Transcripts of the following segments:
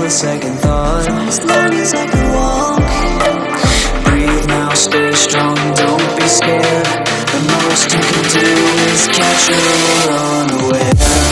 a second thought. As long as I can walk. Breathe now, stay strong, don't be scared. The most you can do is catch your unaware.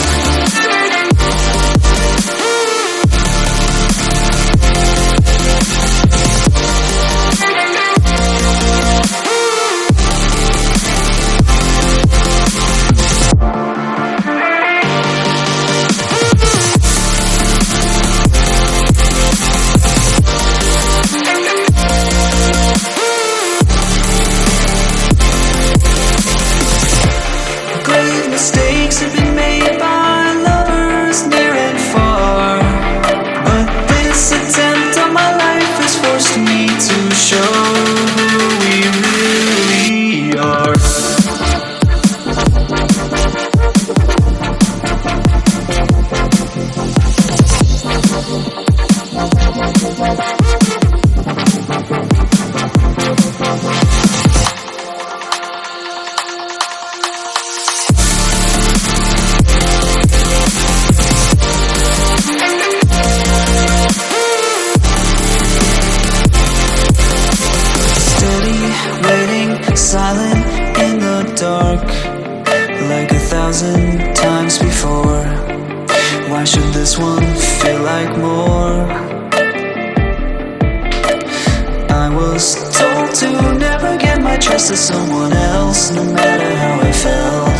Mistakes have been made by lovers near and far, but this attempt on my life has forced me to show who we really are. Silent in the dark, like 1,000 times before. Why should this one feel like more? I was told to never give my trust to someone else, no matter how I felt.